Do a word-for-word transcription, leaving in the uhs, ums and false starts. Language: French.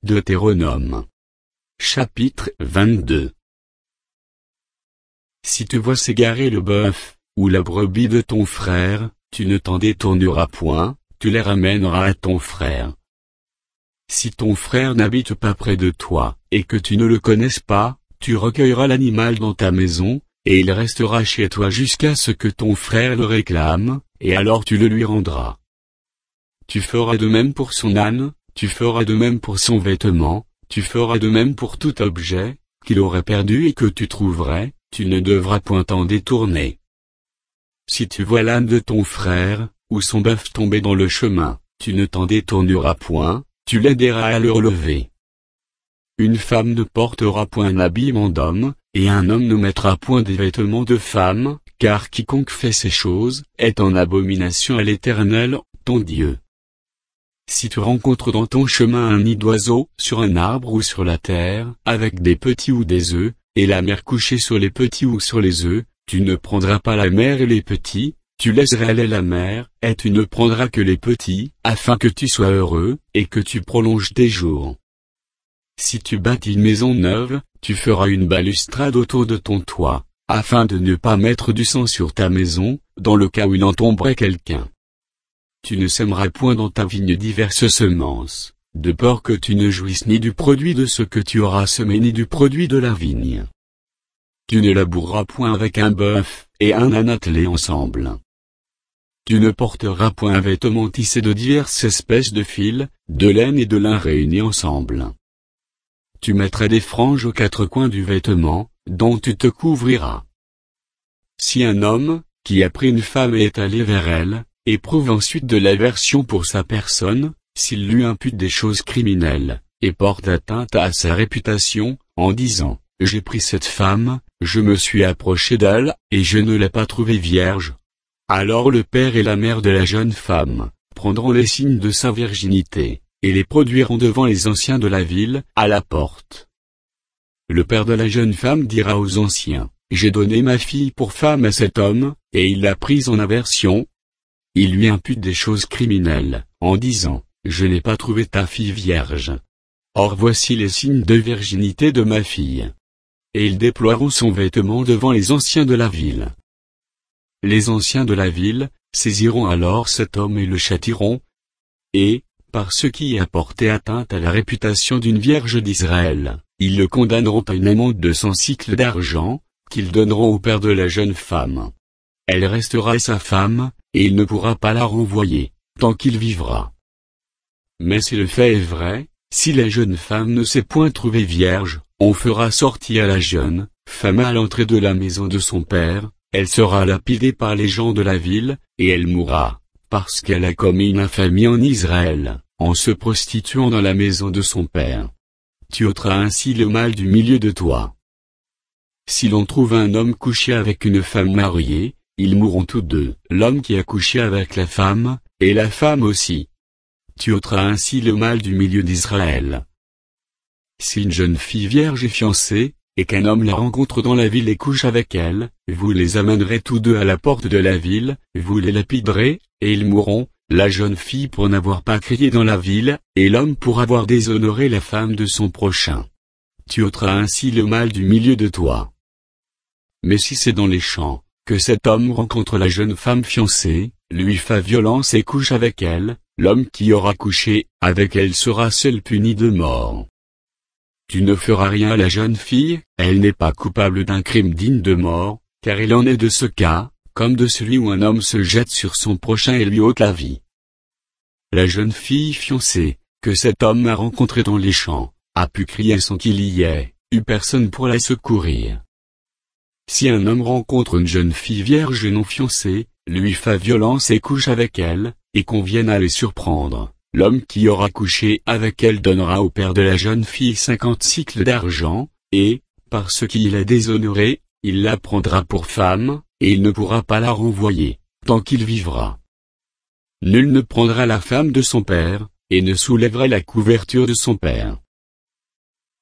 Deutéronome. Chapitre vingt-deux. Si tu vois s'égarer le bœuf, ou la brebis de ton frère, tu ne t'en détourneras point, tu les ramèneras à ton frère. Si ton frère n'habite pas près de toi, et que tu ne le connaisses pas, tu recueilleras l'animal dans ta maison, et il restera chez toi jusqu'à ce que ton frère le réclame, et alors tu le lui rendras. Tu feras de même pour son âne, tu feras de même pour son vêtement, tu feras de même pour tout objet, qu'il aurait perdu et que tu trouverais, tu ne devras point t'en détourner. Si tu vois l'âne de ton frère, ou son bœuf tomber dans le chemin, tu ne t'en détourneras point, tu l'aideras à le relever. Une femme ne portera point un habillement d'homme, et un homme ne mettra point des vêtements de femme, car quiconque fait ces choses, est en abomination à l'Éternel, ton Dieu. Si tu rencontres dans ton chemin un nid d'oiseau, sur un arbre ou sur la terre, avec des petits ou des œufs, et la mère couchée sur les petits ou sur les œufs, tu ne prendras pas la mère et les petits, tu laisseras aller la mère, et tu ne prendras que les petits, afin que tu sois heureux, et que tu prolonges tes jours. Si tu bâtis une maison neuve, tu feras une balustrade autour de ton toit, afin de ne pas mettre du sang sur ta maison, dans le cas où il en tomberait quelqu'un. Tu ne sèmeras point dans ta vigne diverses semences, de peur que tu ne jouisses ni du produit de ce que tu auras semé ni du produit de la vigne. Tu ne laboureras point avec un bœuf, et un âne attelé ensemble. Tu ne porteras point un vêtement tissé de diverses espèces de fils, de laine et de lin réunis ensemble. Tu mettras des franges aux quatre coins du vêtement, dont tu te couvriras. Si un homme, qui a pris une femme et est allé vers elle, éprouve ensuite de l'aversion pour sa personne, s'il lui impute des choses criminelles, et porte atteinte à sa réputation, en disant « J'ai pris cette femme, je me suis approché d'elle, et je ne l'ai pas trouvée vierge », alors le père et la mère de la jeune femme prendront les signes de sa virginité, et les produiront devant les anciens de la ville, à la porte. Le père de la jeune femme dira aux anciens « J'ai donné ma fille pour femme à cet homme, et il l'a prise en aversion. » Il lui impute des choses criminelles, en disant « Je n'ai pas trouvé ta fille vierge. Or voici les signes de virginité de ma fille. » Et ils déploieront son vêtement devant les anciens de la ville. Les anciens de la ville saisiront alors cet homme et le châtieront, et, par ce qui a porté atteinte à la réputation d'une vierge d'Israël, ils le condamneront à une amende de cent sicles d'argent, qu'ils donneront au père de la jeune femme. Elle restera sa femme, et il ne pourra pas la renvoyer, tant qu'il vivra. Mais si le fait est vrai, si la jeune femme ne s'est point trouvée vierge, on fera sortir la jeune femme à l'entrée de la maison de son père, elle sera lapidée par les gens de la ville, et elle mourra, parce qu'elle a commis une infamie en Israël, en se prostituant dans la maison de son père. Tu ôteras ainsi le mal du milieu de toi. Si l'on trouve un homme couché avec une femme mariée, ils mourront tous deux, l'homme qui a couché avec la femme, et la femme aussi. Tu ôteras ainsi le mal du milieu d'Israël. Si une jeune fille vierge est fiancée, et qu'un homme la rencontre dans la ville et couche avec elle, vous les amènerez tous deux à la porte de la ville, vous les lapiderez, et ils mourront, la jeune fille pour n'avoir pas crié dans la ville, et l'homme pour avoir déshonoré la femme de son prochain. Tu ôteras ainsi le mal du milieu de toi. Mais si c'est dans les champs, que cet homme rencontre la jeune femme fiancée, lui fait violence et couche avec elle, l'homme qui aura couché avec elle sera seul puni de mort. Tu ne feras rien à la jeune fille, elle n'est pas coupable d'un crime digne de mort, car il en est de ce cas, comme de celui où un homme se jette sur son prochain et lui ôte la vie. La jeune fille fiancée, que cet homme a rencontrée dans les champs, a pu crier sans qu'il y ait eu personne pour la secourir. Si un homme rencontre une jeune fille vierge et non fiancée, lui fait violence et couche avec elle, et qu'on vienne à les surprendre, l'homme qui aura couché avec elle donnera au père de la jeune fille cinquante sicles d'argent, et, parce qu'il l'a déshonorée, il la prendra pour femme, et il ne pourra pas la renvoyer, tant qu'il vivra. Nul ne prendra la femme de son père, et ne soulèvera la couverture de son père.